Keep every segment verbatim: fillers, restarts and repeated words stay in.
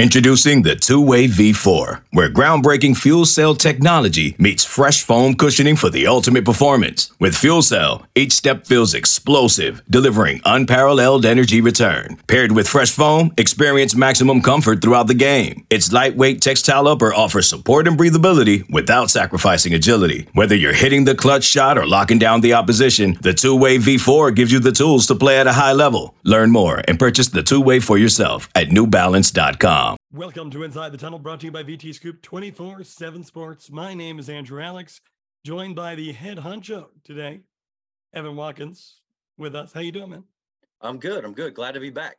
Introducing the two-way V four, where groundbreaking fuel cell technology meets fresh foam cushioning for the ultimate performance. With fuel cell, each step feels explosive, delivering unparalleled energy return. Paired with fresh foam, experience maximum comfort throughout the game. Its lightweight textile upper offers support and breathability without sacrificing agility. Whether you're hitting the clutch shot or locking down the opposition, the two-way V four gives you the tools to play at a high level. Learn more and purchase the two-way for yourself at new balance dot com. Welcome to Inside the Tunnel, brought to you by V T Scoop twenty-four seven Sports. My name is Andrew Alex, joined by the head honcho today, Evan Watkins, with us. How you doing, man? I'm good. I'm good. Glad to be back.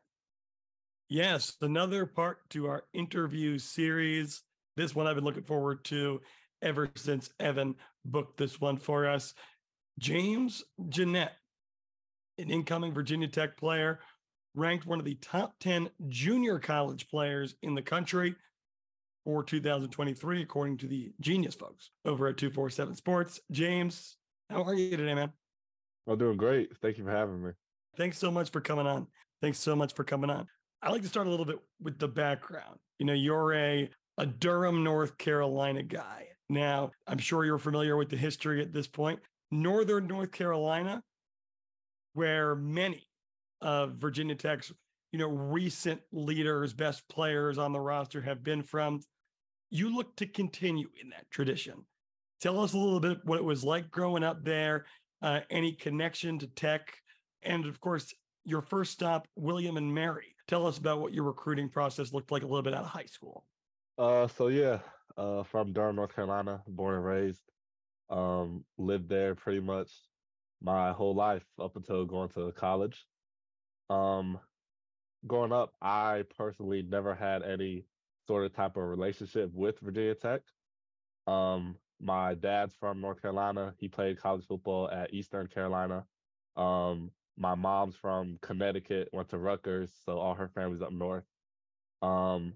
Yes, another part to our interview series. This one I've been looking forward to ever since Evan booked this one for us. James Jeanette, an incoming Virginia Tech player, ranked one of the top ten junior college players in the country for two thousand twenty-three, according to the Genius folks over at two forty-seven Sports. James, how are you today, man? I'm doing great. Thank you for having me. Thanks so much for coming on. Thanks so much for coming on. I like to start a little bit with the background. You know, you're a, a Durham, North Carolina guy. Now, I'm sure you're familiar with the history at this point. Northern North Carolina, where many of Virginia Tech's, you know, recent leaders, best players on the roster have been from. You look to continue in that tradition. Tell us a little bit what it was like growing up there, uh, any connection to Tech, and of course, your first stop, William and Mary. Tell us about what your recruiting process looked like a little bit out of high school. Uh, so yeah, uh, from Durham, North Carolina, born and raised, um, lived there pretty much my whole life up until going to college. Um, growing up, I personally never had any sort of type of relationship with Virginia Tech. Um, my dad's from North Carolina. He played college football at Eastern Carolina. Um, my mom's from Connecticut, went to Rutgers, so all her family's up north. Um,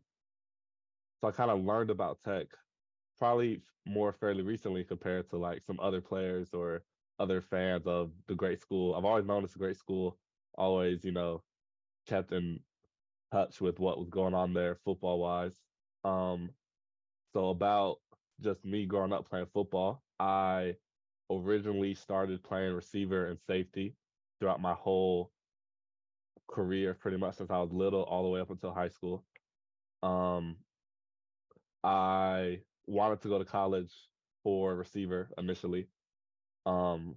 so I kind of learned about Tech probably more fairly recently compared to like some other players or other fans of the great school. I've always known it's a great school, always, you know, kept in touch with what was going on there football wise. Um, so about just me growing up playing football, I originally started playing receiver and safety throughout my whole career, pretty much since I was little all the way up until high school. Um, I wanted to go to college for receiver initially. Um,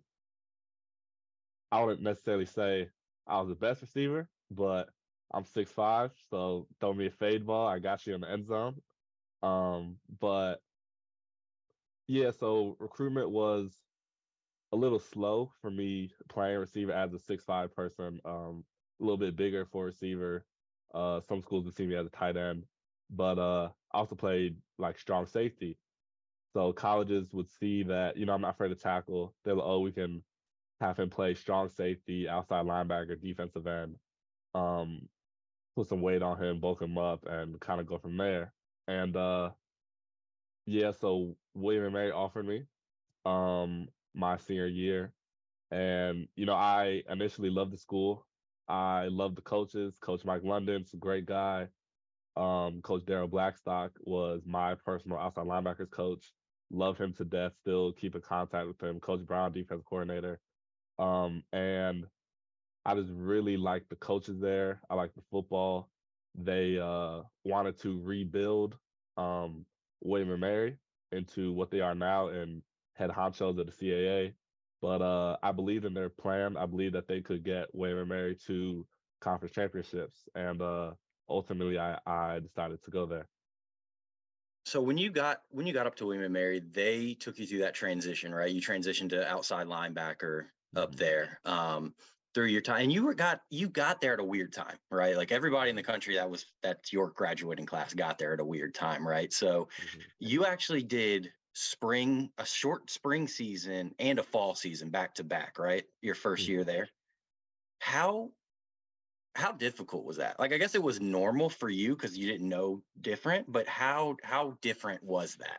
I wouldn't necessarily say I was the best receiver, but I'm six five, so throw me a fade ball. I got you in the end zone. Um, but yeah, so recruitment was a little slow for me playing receiver as a six five person, um, a little bit bigger for receiver. Uh, some schools would see me as a tight end, but uh, I also played like strong safety. So colleges would see that, you know, I'm not afraid to tackle. They're like, oh, we can have him play strong safety, outside linebacker, defensive end. Um, put some weight on him, bulk him up, and kind of go from there. And uh, yeah, so William and Mary offered me um, my senior year, and you know, I initially loved the school. I loved the coaches. Coach Mike London's a great guy. Um, Coach Daryl Blackstock was my personal outside linebackers coach. Love him to death. Still keep in contact with him. Coach Brown, defense coordinator. Um, and I just really liked the coaches there. I liked the football. They uh, wanted to rebuild um, William and Mary into what they are now and head honchos of the C A A. But uh, I believed in their plan. I believe that they could get William and Mary to conference championships. And uh, ultimately, I, I decided to go there. So when you got when you got up to William and Mary, they took you through that transition, right? You transitioned to outside linebacker up there um, through your time, and you were got you got there at a weird time, right? Like everybody in the country that was that's your graduating class got there at a weird time, right? So Mm-hmm. you actually did spring a short spring season and a fall season back to back, right? Your first Mm-hmm. year there. How how difficult was that? Like, I guess it was normal for you because you didn't know different, but how how different was that?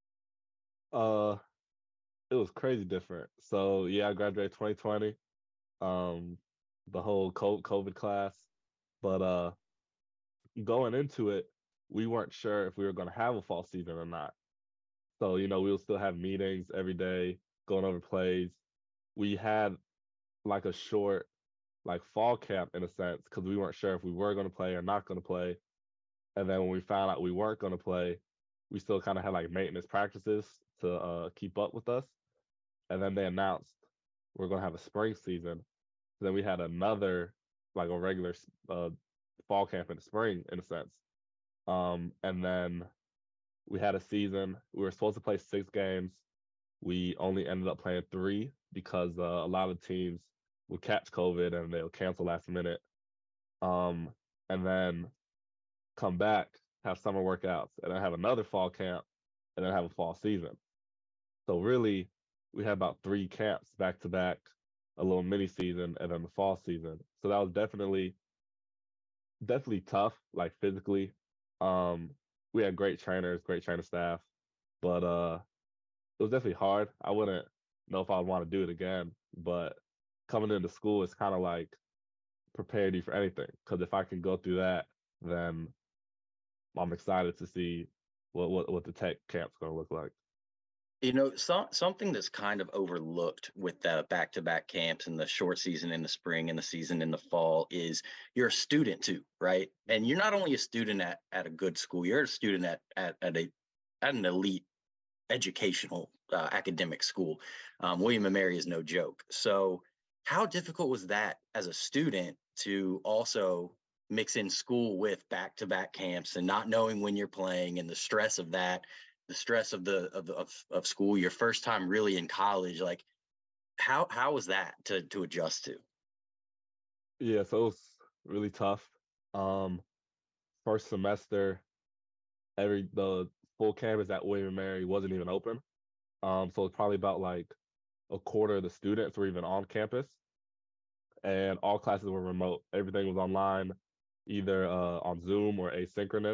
Uh, it was crazy different. So yeah, I graduated twenty twenty. Um, the whole co- COVID class, but uh, going into it, we weren't sure if we were going to have a fall season or not. So, you know, we would still have meetings every day, going over plays. We had like a short, like fall camp in a sense, because we weren't sure if we were going to play or not going to play. And then when we found out we weren't going to play, we still kind of had like maintenance practices to uh, keep up with us. And then they announced we're going to have a spring season. Then we had another, like a regular uh, fall camp in the spring, in a sense. Um, and then we had a season. We were supposed to play six games. We only ended up playing three because uh, a lot of teams would catch COVID and they'll cancel last minute. Um, and then come back, have summer workouts, and then have another fall camp, and then have a fall season. So really, we had about three camps back to back, a little mini season, and then the fall season. So that was definitely, definitely tough, like physically. Um, we had great trainers, great trainer staff, but uh, it was definitely hard. I wouldn't know if I would want to do it again, but coming into school is kind of like prepared you for anything. Because if I can go through that, then I'm excited to see what what, what the tech camp's going to look like. You know, some something that's kind of overlooked with the back-to-back camps and the short season in the spring and the season in the fall is you're a student too, right? And you're not only a student at, at a good school, you're a student at at, at a at an elite educational uh, academic school. Um, William and Mary is no joke. So, how difficult was that as a student to also mix in school with back-to-back camps and not knowing when you're playing and the stress of that, the stress of the of the, of, of school, your first time really in college? Like, how how was that to to adjust to? Yeah, so it was really tough. Um, First semester, every the full campus at William and Mary wasn't even open. Um, so it's probably about like a quarter of the students were even on campus, and all classes were remote. Everything was online, either uh, on Zoom or asynchronous.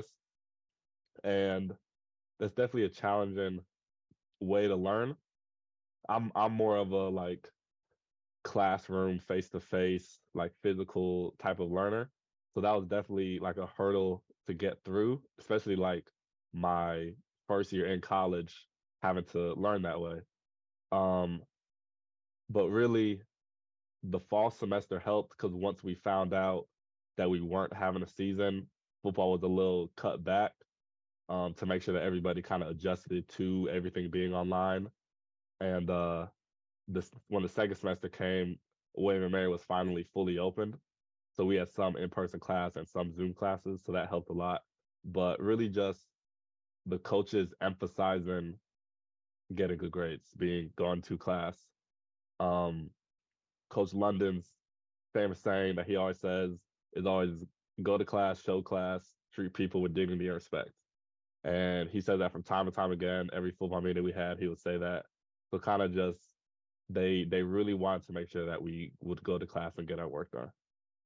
And that's definitely a challenging way to learn. I'm I'm more of a like classroom, face to face, like physical type of learner. So that was definitely like a hurdle to get through, especially like my first year in college having to learn that way. Um, but really, the fall semester helped because once we found out that we weren't having a season, football was a little cut back um, to make sure that everybody kind of adjusted to everything being online. And uh, this when the second semester came, William and Mary was finally fully opened. So we had some in-person class and some Zoom classes, so that helped a lot. But really just the coaches emphasizing getting good grades, being gone to class. Um, Coach London's famous saying that he always says is always go to class, show class, treat people with dignity and respect. And he said that from time to time again. Every football meeting we had, he would say that. So kind of just they they really wanted to make sure that we would go to class and get our work done.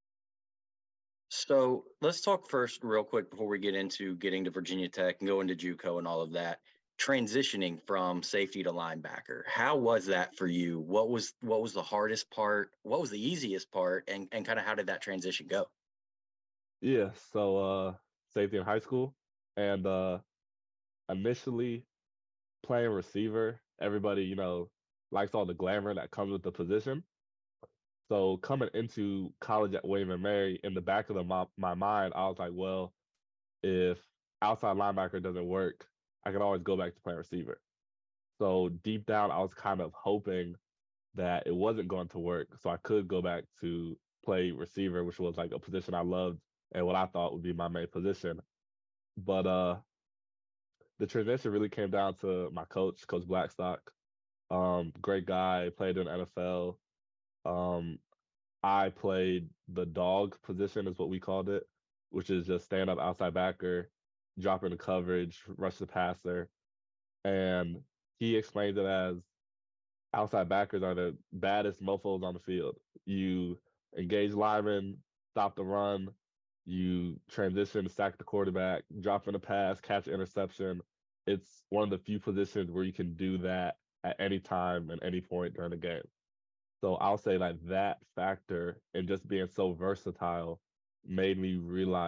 So let's talk first, real quick, before we get into getting to Virginia Tech and going to JUCO and all of that. Transitioning from safety to linebacker, how was that for you? What was what was the hardest part? What was the easiest part? And and kind of how did that transition go? Yeah, so uh safety in high school and uh initially playing receiver, everybody, you know, likes all the glamour that comes with the position. So coming into college at William and Mary, in the back of the, my, my mind, I was like, well, if outside linebacker doesn't work, I can always go back to playing receiver. So deep down, I was kind of hoping that it wasn't going to work, so I could go back to play receiver, which was like a position I loved and what I thought would be my main position. But uh, the transition really came down to my coach, Coach Blackstock. Um, great guy, played in the N F L. Um, I played the dog position, is what we called it, which is just stand up outside backer, drop into coverage, rush the passer. And he explained it as outside backers are the baddest mofos on the field. You engage linemen, stop the run, you transition to sack the quarterback, drop in a pass, catch interception. It's one of the few positions where you can do that at any time and any point during the game. So I'll say like that factor and just being so versatile made me realize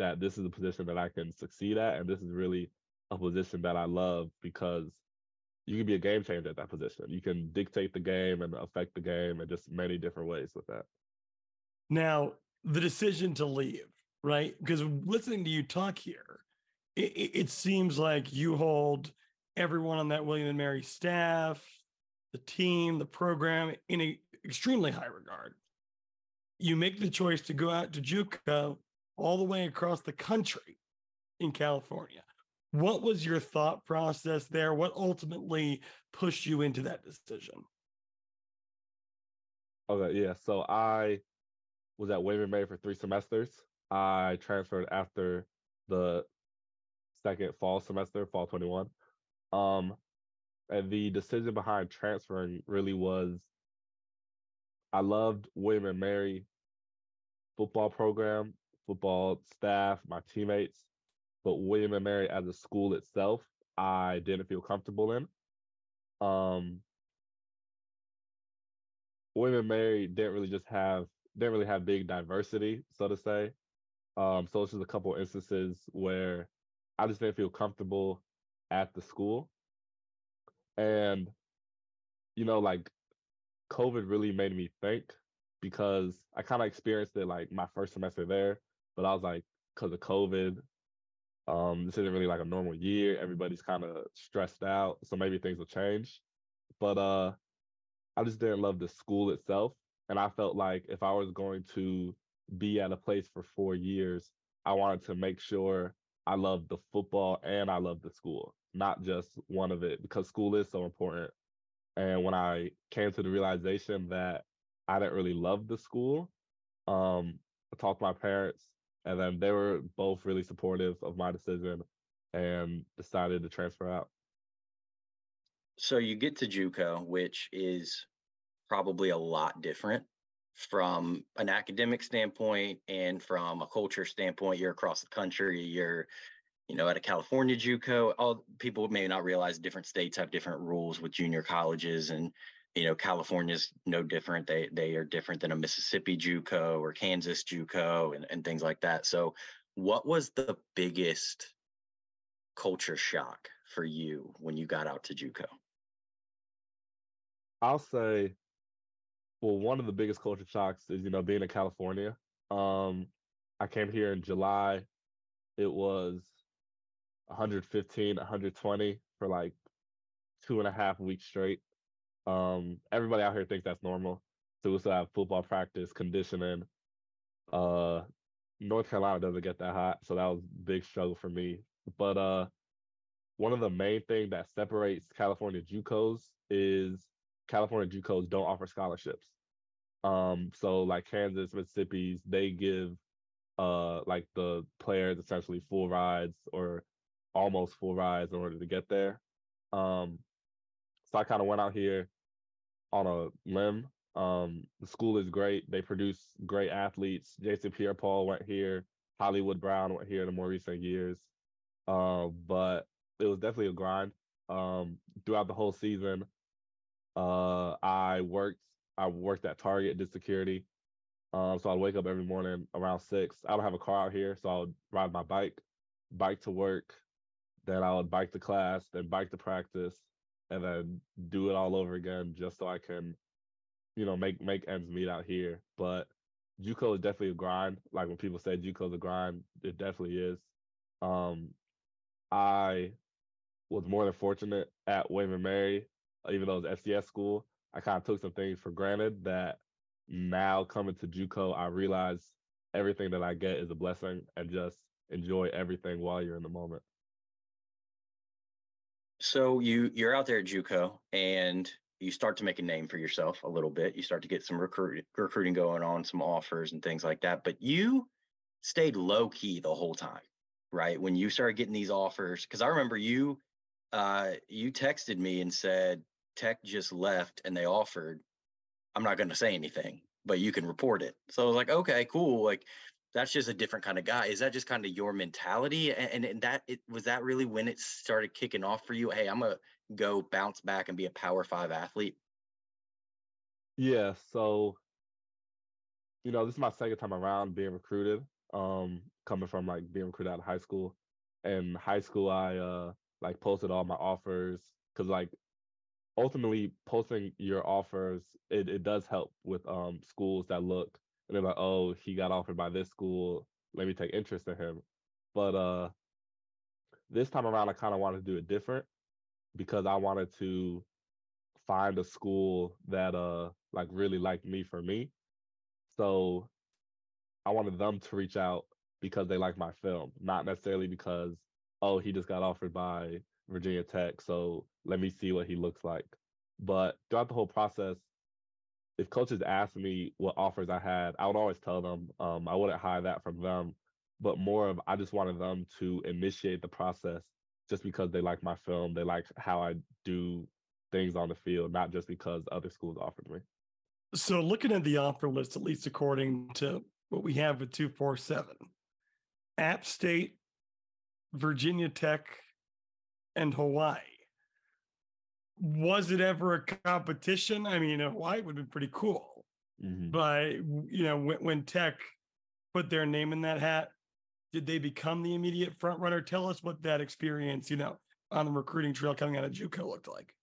that this is a position that I can succeed at, and this is really a position that I love because you can be a game changer at that position. You can dictate the game and affect the game in just many different ways with that. Now, the decision to leave, right? Because listening to you talk here, it, it it seems like you hold everyone on that William and Mary staff, the team, the program in a extremely high regard. You make the choice to go out to JUCO all the way across the country in California. What was your thought process there? What ultimately pushed you into that decision? Okay, yeah. So I was at William and Mary for three semesters. I transferred after the second fall semester, fall twenty-one. Um, and the decision behind transferring really was I loved William and Mary football program, football staff, my teammates, but William and Mary as a school itself, I didn't feel comfortable in. Um, William and Mary didn't really just have didn't really have big diversity, so to say. Um, so it's just a couple instances where I just didn't feel comfortable at the school. And, you know, like COVID really made me think because I kind of experienced it like my first semester there, but I was like, because of COVID, um, this isn't really like a normal year. Everybody's kind of stressed out, so maybe things will change. But uh, I just didn't love the school itself, and I felt like if I was going to be at a place for four years, I wanted to make sure I loved the football and I loved the school, not just one of it, because school is so important. And when I came to the realization that I didn't really love the school, um, I talked to my parents, and then they were both really supportive of my decision and decided to transfer out. So you get to JUCO, which is probably a lot different from an academic standpoint and from a culture standpoint. You're across the country. You're, you know, at a California JUCO. All people may not realize different states have different rules with junior colleges, and you know, California's no different. They they are different than a Mississippi JUCO or Kansas JUCO and, and things like that. So, what was the biggest culture shock for you when you got out to JUCO? I'll say, well, one of the biggest culture shocks is, you know, being in California. Um, I came here in July. It was one hundred fifteen, one hundred twenty for like two and a half weeks straight. Um, everybody out here thinks that's normal. So we still have football practice, conditioning. Uh, North Carolina doesn't get that hot, so that was a big struggle for me. But uh, one of the main things that separates California JUCOs is California JUCOs don't offer scholarships. Um, so like Kansas, Mississippi's, they give uh like the players essentially full rides or almost full rides in order to get there. Um, so I kind of went out here on a limb. Um, the school is great. They produce great athletes. Jason Pierre-Paul went here. Hollywood Brown went here in the more recent years. Uh, but it was definitely a grind. Um, throughout the whole season, uh, I worked. I worked at Target, did security. Um, so I'd wake up every morning around six. I don't have a car out here, so I would ride my bike, bike to work, then I would bike to class, then bike to practice, and then do it all over again just so I can, you know, make make ends meet out here. But JUCO is definitely a grind. Like when people say JUCO is a grind, it definitely is. Um, I was more than fortunate at William and Mary, even though it was F C S school. I kind of took some things for granted that now coming to JUCO, I realize everything that I get is a blessing and just enjoy everything while you're in the moment. So you you're out there at JUCO and you start to make a name for yourself a little bit. You start to get some recruit, recruiting going on, some offers and things like that. But you stayed low key the whole time, right? When you started getting these offers, because I remember you uh, you texted me and said Tech just left and they offered. I'm not going to say anything, but you can report it. So I was like, okay, cool. Like that's just a different kind of guy. Is that just kind of your mentality? And, and, and that it was that really when it started kicking off for you? Hey, I'm gonna go bounce back and be a Power Five athlete. Yeah, so you know, this is my second time around being recruited. um, coming from like being recruited out of high school. In high school, I uh like posted all my offers because like ultimately posting your offers it, it does help with um schools that look and they're like, oh, he got offered by this school, let me take interest in him. But uh this time around I kind of wanted to do it different because I wanted to find a school that uh like really liked me for me. So I wanted them to reach out because they like my film, not necessarily because, oh, he just got offered by Virginia Tech, so let me see what he looks like. But throughout the whole process, if coaches asked me what offers I had, I would always tell them. Um, I wouldn't hide that from them, but more of I just wanted them to initiate the process just because they like my film, they like how I do things on the field, not just because other schools offered me. So looking at the offer list, at least according to what we have with two forty-seven, App State, Virginia Tech, and Hawaii. Was it ever a competition? I mean, Hawaii would have been pretty cool. Mm-hmm. But, you know, when, when Tech put their name in that hat, did they become the immediate front runner? Tell us what that experience, you know, on the recruiting trail coming out of JUCO looked like.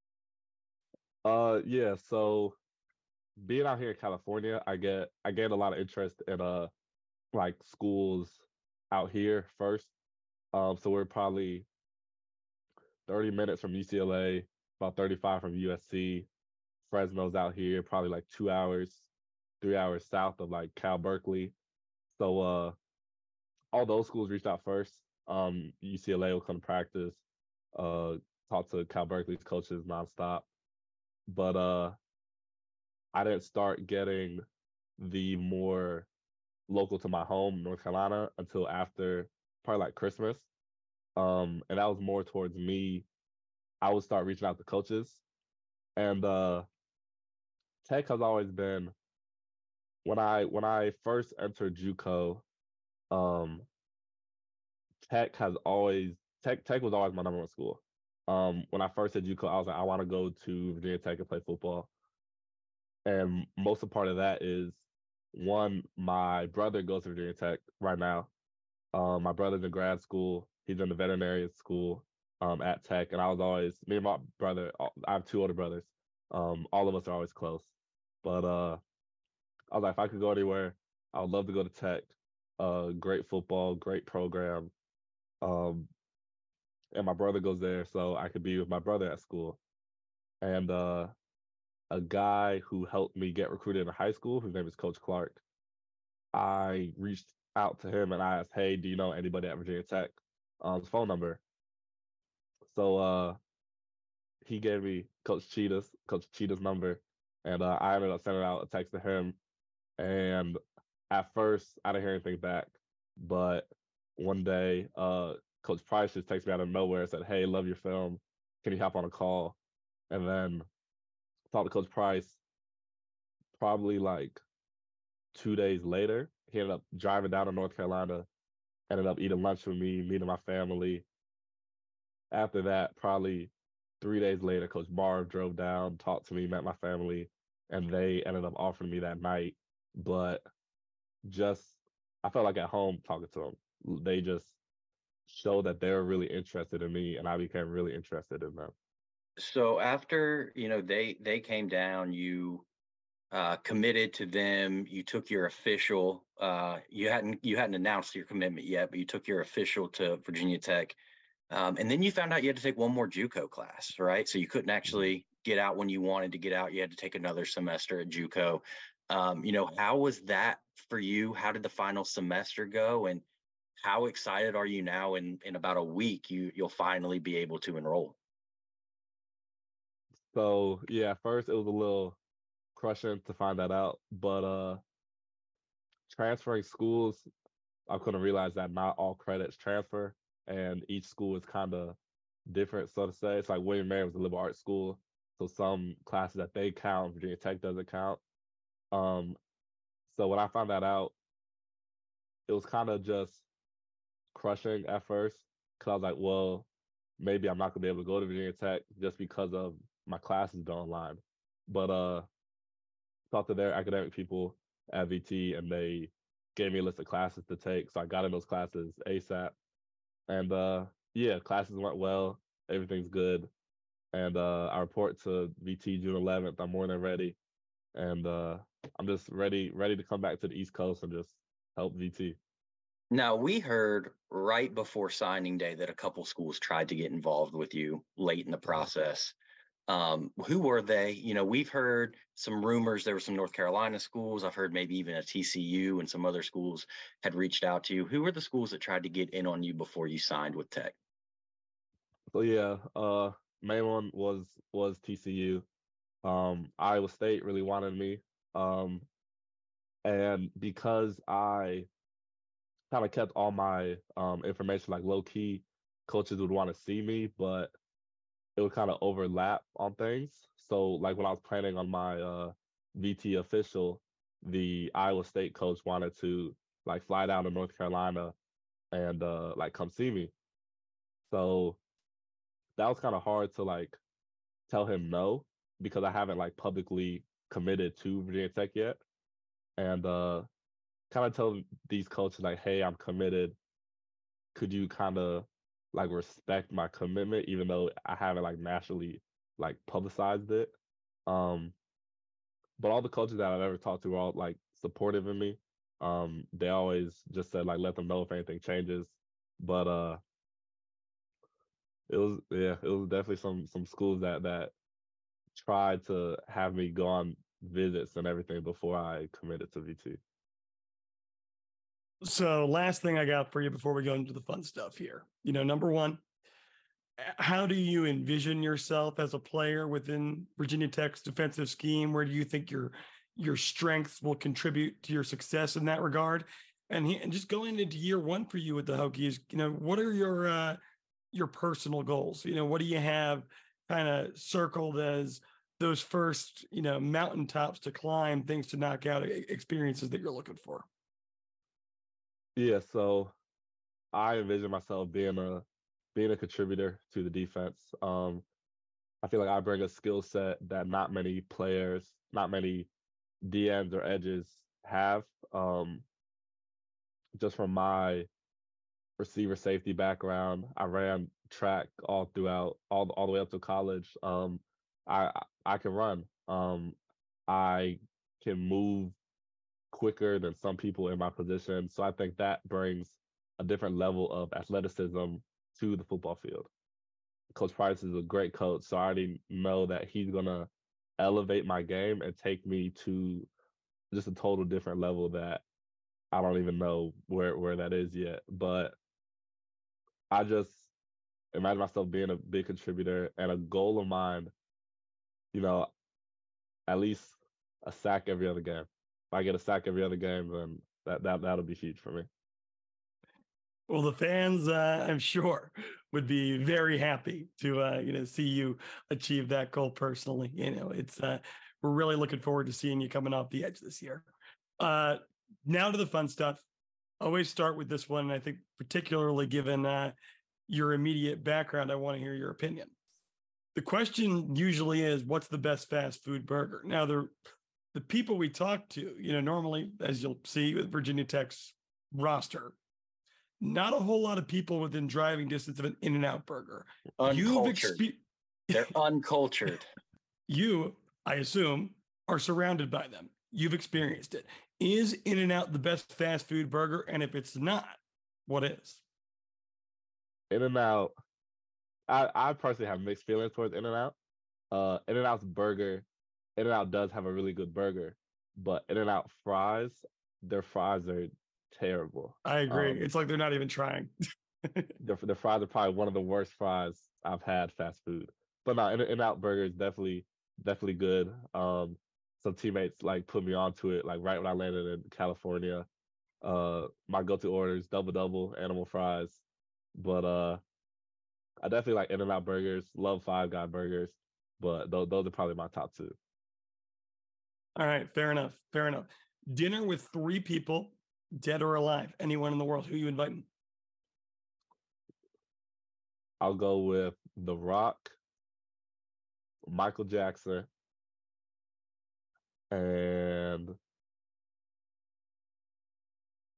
Uh, yeah. So being out here in California, I get I get a lot of interest in uh like schools out here first. Um, so we're probably thirty minutes from U C L A, about thirty-five from U S C. Fresno's out here, probably like two hours, three hours south of like Cal Berkeley. So uh all those schools reached out first. Um, U C L A will come to practice, uh, talk to Cal Berkeley's coaches nonstop. But uh I didn't start getting the more local to my home, North Carolina, until after probably like Christmas. Um, and that was more towards me. I would start reaching out to coaches. And uh Tech has always been when I when I first entered JUCO, um, Tech has always Tech Tech was always my number one school. Um, when I first hit JUCO, I was like, I want to go to Virginia Tech and play football. And most of part of that is one, my brother goes to Virginia Tech right now. Um, my brother's in grad school. He's in the veterinary school um, at Tech, and I was always me and my brother. I have two older brothers. Um, all of us are always close. But uh, I was like, if I could go anywhere, I would love to go to Tech. Uh, great football, great program. Um, and my brother goes there, so I could be with my brother at school. And uh, a guy who helped me get recruited in high school, whose name is Coach Clark, I reached out to him and I asked, hey, do you know anybody at Virginia Tech? Um, his phone number. So uh, he gave me Coach Cheetah's, Coach Cheetah's number, and uh, I ended up sending out a text to him. And at first, I didn't hear anything back, but one day, uh, Coach Price just texted me out of nowhere and said, hey, love your film. Can you hop on a call? And then talked to Coach Price. Probably like two days later, he ended up driving down to North Carolina, ended up eating lunch with me, meeting my family. After that, probably three days later, Coach Marv drove down, talked to me, met my family, and they ended up offering me that night. But just, I felt like at home talking to them. They just showed that they were really interested in me, and I became really interested in them. So after, you know, they they came down, you uh, committed to them. You took your official. Uh, you hadn't you hadn't announced your commitment yet, but you took your official to Virginia Tech, um, and then you found out you had to take one more JUCO class, right? So you couldn't actually get out when you wanted to get out. You had to take another semester at JUCO. Um, you know, how was that for you? How did the final semester go, and how excited are you now? In in about a week, you you'll finally be able to enroll. So yeah, at first it was a little crushing to find that out, but uh, transferring schools, I couldn't realize that not all credits transfer, and each school is kind of different, so to say. It's like William Mary was a liberal arts school, so some classes that they count, Virginia Tech doesn't count. Um, so when I found that out, it was kind of just crushing at first, because I was like, well, maybe I'm not gonna be able to go to Virginia Tech just because of my classes done online. But uh, talked to their academic people at V T, and they gave me a list of classes to take. So I got in those classes ASAP. And uh, yeah, classes went well. Everything's good. And uh, I report to V T June eleventh. I'm more than ready. And uh, I'm just ready, ready to come back to the East Coast and just help V T. Now, we heard right before signing day that a couple schools tried to get involved with you late in the process. Um, who were they? You know, we've heard some rumors there were some North Carolina schools. I've heard maybe even a T C U and some other schools had reached out to you. Who were the schools that tried to get in on you before you signed with Tech? So yeah, uh, main one was was T C U. Um, Iowa State really wanted me. Um, and because I kind of kept all my um information like low key, coaches would want to see me, but it would kind of overlap on things. So like when I was planning on my uh V T official, the Iowa State coach wanted to like fly down to North Carolina and uh like come see me. So that was kind of hard to like tell him no because I haven't like publicly committed to Virginia Tech yet. And uh kind of tell these coaches like, hey, I'm committed. Could you kind of like respect my commitment, even though I haven't like nationally like publicized it? Um, but all the coaches that I've ever talked to are all like supportive in me. Um, they always just said like let them know if anything changes. But uh, it was yeah, it was definitely some some schools that that tried to have me go on visits and everything before I committed to V T. So, last thing I got for you before we go into the fun stuff here. You know, number one, how do you envision yourself as a player within Virginia Tech's defensive scheme? Where do you think your your strengths will contribute to your success in that regard? And, he, and just going into year one for you with the Hokies, you know, what are your uh, your personal goals? You know, what do you have kind of circled as those first, you know, mountaintops to climb, things to knock out, experiences that you're looking for? Yeah, so I envision myself being a being a contributor to the defense. Um, I feel like I bring a skill set that not many players, not many D Ns or edges have. Um, just from my receiver safety background, I ran track all throughout, all all the way up to college. Um, I I can run. Um, I can move quicker than some people in my position. So I think that brings a different level of athleticism to the football field. Coach Price is a great coach, so I already know that he's gonna elevate my game and take me to just a total different level that I don't even know where where that is yet. But I just imagine myself being a big contributor and a goal of mine, you know, at least a sack every other game. If I get a sack every other game, then that that that'll be huge for me. Well, the fans, uh, I'm sure, would be very happy to uh, you know see you achieve that goal personally. You know, it's uh, we're really looking forward to seeing you coming off the edge this year. Uh, now to the fun stuff. Always start with this one, and I think particularly given uh, your immediate background, I want to hear your opinion. The question usually is, "What's the best fast food burger?" Now, the the people we talk to, you know, normally, as you'll see with Virginia Tech's roster, not a whole lot of people within driving distance of an In-N-Out burger. You've Uncultured. expe- They're uncultured. you, I assume, are surrounded by them. You've experienced it. Is In-N-Out the best fast food burger? And if it's not, what is? In-N-Out, I, I personally have mixed feelings towards In-N-Out. Uh, In-N-Out's burger, In-N-Out does have a really good burger, but In-N-Out fries, their fries are terrible. I agree. Um, It's like they're not even trying. their, their fries are probably one of the worst fries I've had fast food. But no, In- In-N-Out burger is definitely definitely good. Um, some teammates like put me onto it like right when I landed in California. Uh, my go-to orders double double animal fries, but uh, I definitely like In-N-Out burgers. Love Five Guy burgers, but those those are probably my top two. All right, fair enough. Fair enough. Dinner with three people, dead or alive, anyone in the world. Who you inviting? I'll go with The Rock, Michael Jackson, and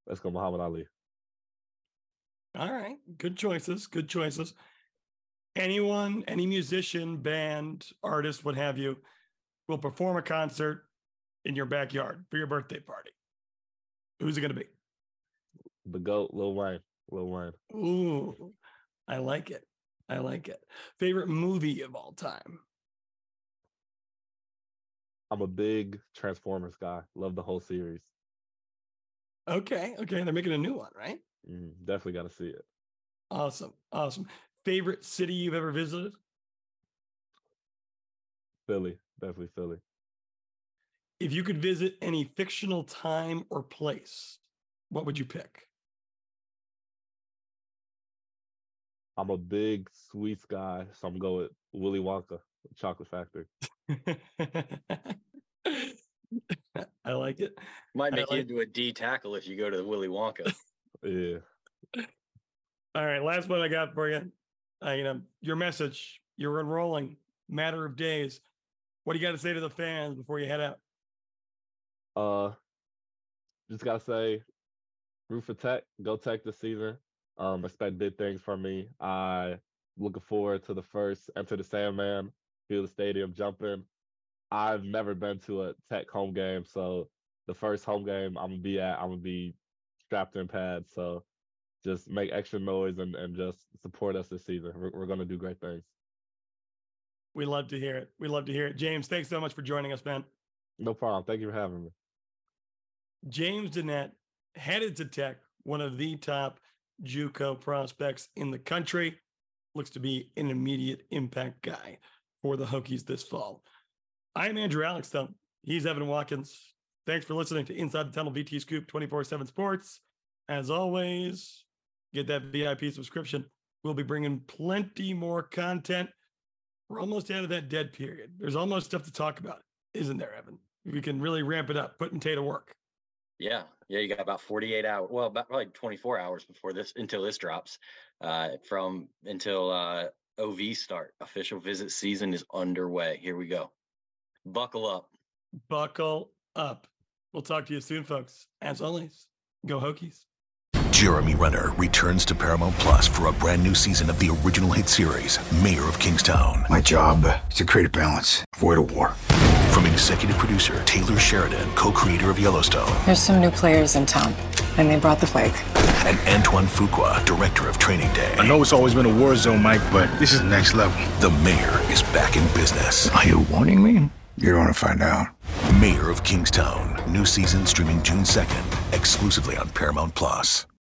let's go Muhammad Ali. All right. Good choices. Good choices. Anyone, any musician, band, artist, what have you, will perform a concert in your backyard for your birthday party. Who's it going to be? The GOAT, Lil Wayne. Lil Wayne. Ooh, I like it. I like it. Favorite movie of all time? I'm a big Transformers guy. Love the whole series. Okay. Okay. They're making a new one, right? Mm, definitely got to see it. Awesome. Awesome. Favorite city you've ever visited? Philly. Definitely Philly. If you could visit any fictional time or place, what would you pick? I'm a big sweets guy, so I'm going with Willy Wonka, Chocolate Factory. I like it. Might make I you like- into a D tackle if you go to the Willy Wonka. Yeah. All right, last one I got for you. Uh, you know, your message. You're enrolling. Matter of days. What do you got to say to the fans before you head out? Uh, just gotta say, root for Tech. Go Tech this season. Um, expect big things from me. I looking forward to the first Enter the Sandman, feel the stadium jumping. I've never been to a Tech home game, so the first home game I'm gonna be at, I'm gonna be strapped in pads. So just make extra noise and, and just support us this season. We're, we're gonna do great things. We love to hear it. We love to hear it. James, thanks so much for joining us, man. No problem. Thank you for having me. James Dennett headed to Tech, one of the top JUCO prospects in the country. Looks to be an immediate impact guy for the Hokies this fall. I'm Andrew Alex, though. He's Evan Watkins. Thanks for listening to Inside the Tunnel V T Scoop twenty-four seven Sports. As always, get that V I P subscription. We'll be bringing plenty more content. We're almost out of that dead period. There's almost stuff to talk about, isn't there, Evan? We can really ramp it up, putting Tay to work. Yeah, yeah, you got about forty-eight hours. Well, about probably twenty-four hours before this until this drops. Uh, from until uh, O V start. Official visit season is underway. Here we go. Buckle up. Buckle up. We'll talk to you soon, folks. As always, go Hokies. Jeremy Renner returns to Paramount Plus for a brand new season of the original hit series, Mayor of Kingstown. My job is to create a balance, avoid a war. From executive producer Taylor Sheridan, co-creator of Yellowstone. There's some new players in town, and they brought the plague. And Antoine Fuqua, director of Training Day. I know it's always been a war zone, Mike, but this is next level. The Mayor is back in business. Are you warning me? You're going to find out. Mayor of Kingstown. New season streaming June second, exclusively on Paramount Plus.